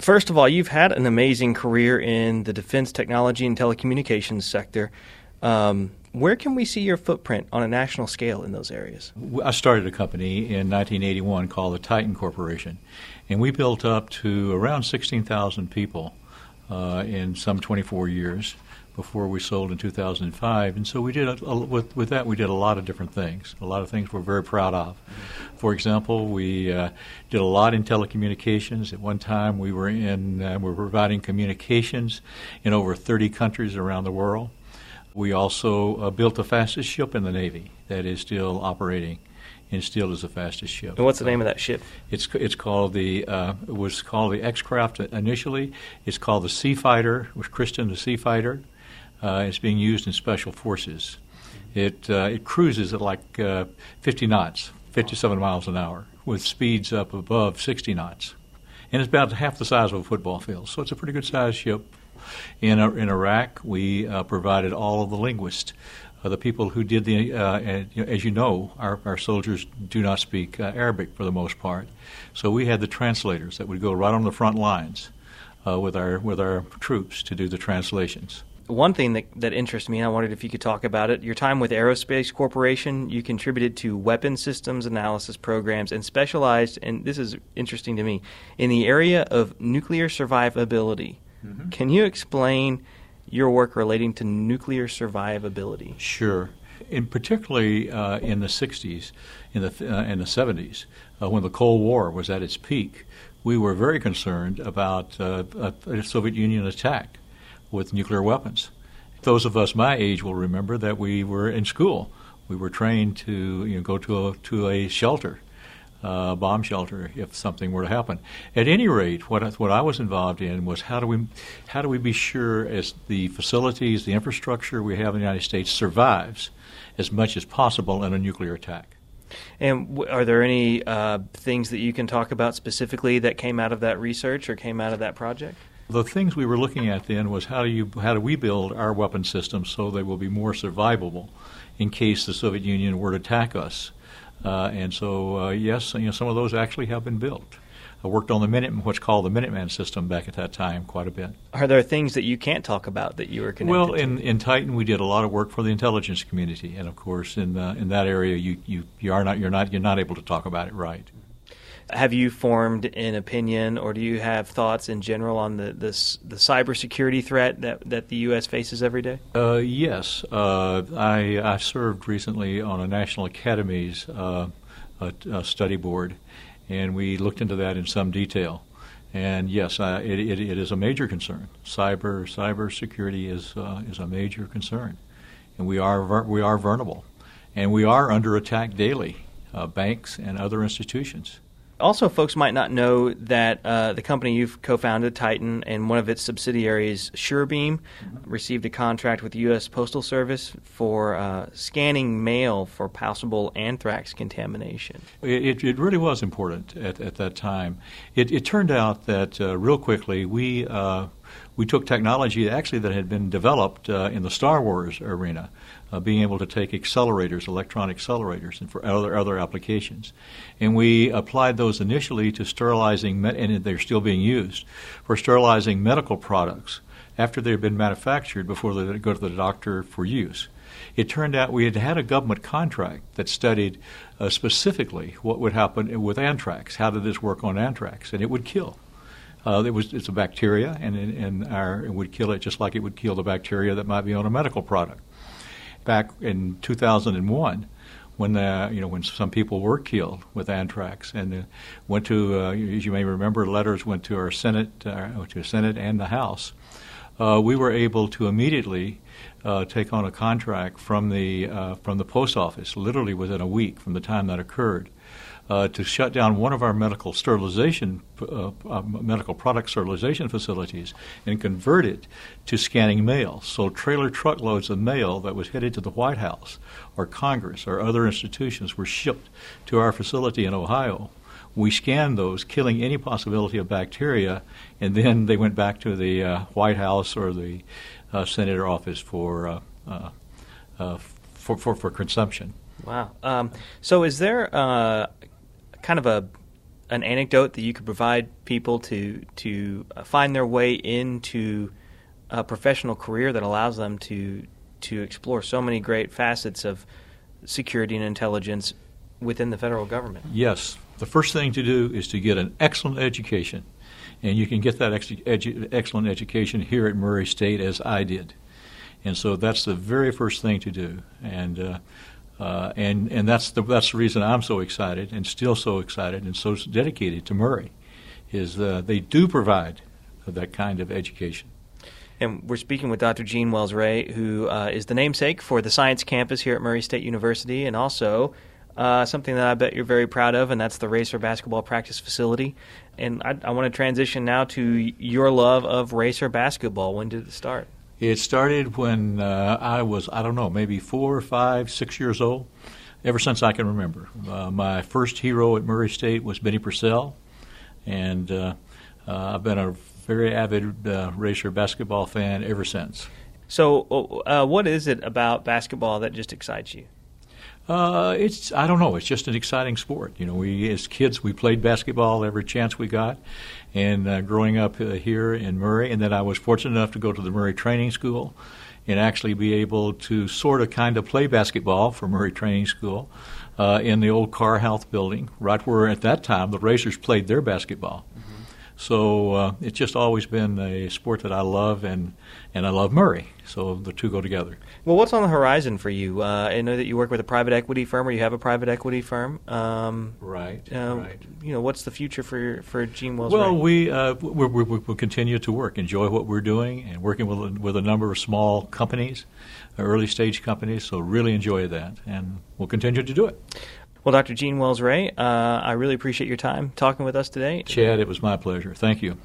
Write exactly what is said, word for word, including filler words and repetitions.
First of all, you've had an amazing career in the defense technology and telecommunications sector. Um, where can we see your footprint on a national scale in those areas? I started a company in nineteen eighty-one called the Titan Corporation, and we built up to around sixteen thousand people uh, in some twenty-four years before we sold in two thousand five. And so we did, a, a, with, with that, we did a lot of different things, a lot of things we're very proud of. For example, we uh, did a lot in telecommunications. At one time, we were in, uh, we were providing communications in over thirty countries around the world. We also uh, built the fastest ship in the Navy that is still operating and still is the fastest ship. And what's the name of that ship? It's it's called the uh, it was called the X-Craft initially. It's called the Sea Fighter. It was christened the Sea Fighter. Uh, it's being used in special forces. It uh, it cruises at like uh, fifty knots, fifty-seven miles an hour, with speeds up above sixty knots, and it's about half the size of a football field. So it's a pretty good sized ship. In uh, in Iraq, we uh, provided all of the linguists, uh, the people who did the. Uh, and, you know, as you know, our, our soldiers do not speak uh, Arabic for the most part, so we had the translators that would go right on the front lines uh, with our with our troops to do the translations. One thing that, that interests me, and I wondered if you could talk about it, your time with Aerospace Corporation, you contributed to weapon systems analysis programs and specialized, and this is interesting to me, in the area of nuclear survivability. Mm-hmm. Can you explain your work relating to nuclear survivability? Sure. In particularly uh, in the sixties, in the uh, in the seventies, uh, when the Cold War was at its peak, we were very concerned about uh, a, a Soviet Union attack with nuclear weapons. Those of us my age will remember that we were in school. We were trained to you know, go to a, to a shelter, a uh, bomb shelter, if something were to happen. At any rate, what I, what I was involved in was how do we how do we be sure as the facilities, the infrastructure we have in the United States survives as much as possible in a nuclear attack. And w- are there any uh, things that you can talk about specifically that came out of that research or came out of that project? The things we were looking at then was how do you how do we build our weapon systems so they will be more survivable in case the Soviet Union were to attack us. Uh, and so, uh, yes, you know, some of those actually have been built. I worked on the Minute, what's called the Minuteman system back at that time quite a bit. Are there things that you can't talk about that you were connected well, to? in, in Titan, we did a lot of work for the intelligence community, and of course, in uh, in that area, you, you you are not you're not you're not able to talk about it right. Have you formed an opinion, or do you have thoughts in general on the this, the cybersecurity threat that, that the U S faces every day? Uh, yes. Uh, I, I served recently on a National Academies uh, a, a study board, and we looked into that in some detail. And yes, uh, it, it, it is a major concern. Cyber cybersecurity is uh, is a major concern, and we are we are vulnerable, and we are under attack daily. Uh, banks and other institutions. Also, folks might not know that uh, the company you've co-founded, Titan, and one of its subsidiaries, SureBeam, mm-hmm. received a contract with the U S Postal Service for uh, scanning mail for possible anthrax contamination. It, it really was important at, at that time. It, it turned out that uh, real quickly we uh, we took technology actually that had been developed uh, in the Star Wars arena, uh, being able to take accelerators, electronic accelerators, and for other other applications, and we applied those initially to sterilizing, med- and they're still being used for sterilizing medical products after they've been manufactured before they go to the doctor for use. It turned out we had had a government contract that studied uh, specifically what would happen with anthrax. How did this work on anthrax? And it would kill. Uh, it was it's a bacteria, and, and our, it would kill it just like it would kill the bacteria that might be on a medical product. Back in two thousand one, when uh, you know when some people were killed with anthrax, and uh, went to, uh, as you may remember, letters went to our Senate, uh, to the Senate and the House. Uh, we were able to immediately uh, take on a contract from the uh, from the post office, literally within a week from the time that occurred. Uh, to shut down one of our medical sterilization, uh, uh, medical product sterilization facilities and convert it to scanning mail. So trailer truckloads of mail that was headed to the White House or Congress or other institutions were shipped to our facility in Ohio. We scanned those, killing any possibility of bacteria, and then they went back to the uh, White House or the uh, Senator office for, uh, uh, uh, for, for, for consumption. Wow. Um, so is there uh, kind of a an anecdote that you could provide people to to find their way into a professional career that allows them to to explore so many great facets of security and intelligence within the federal government? Yes. The first thing to do is to get an excellent education, and you can get that ex- edu- excellent education here at Murray State, as I did. And so that's the very first thing to do, and uh, uh, and and that's the that's the reason I'm so excited and still so excited and so dedicated to Murray, is uh, they do provide that kind of education. And we're speaking with Doctor Gene Wells-Ray, who uh, is the namesake for the Science Campus here at Murray State University, and also uh, something that I bet you're very proud of, and that's the Racer Basketball Practice Facility. And I, I want to transition now to your love of Racer basketball. When did it start? It started when uh, I was, I don't know, maybe four or five, six years old, ever since I can remember. Uh, my first hero at Murray State was Benny Purcell, and uh, uh, I've been a very avid uh, Racer basketball fan ever since. So uh, what is it about basketball that just excites you? Uh, it's I don't know. It's just an exciting sport. You know, we as kids we played basketball every chance we got, and uh, growing up uh, here in Murray, and then I was fortunate enough to go to the Murray Training School, and actually be able to sort of kind of play basketball for Murray Training School uh, in the old Carr Health building, right where at that time the Racers played their basketball. Mm-hmm. So uh, it's just always been a sport that I love, and, and I love Murray. So the two go together. Well, what's on the horizon for you? Uh, I know that you work with a private equity firm, or you have a private equity firm. Um, right, uh, right. You know, what's the future for for Gene Wells-Ray? Well, we uh, we we we'll continue to work, enjoy what we're doing, and working with with a number of small companies, early stage companies. So really enjoy that, and we'll continue to do it. Well, Doctor Gene Wells-Ray, uh, I really appreciate your time talking with us today. Chad, it was my pleasure. Thank you.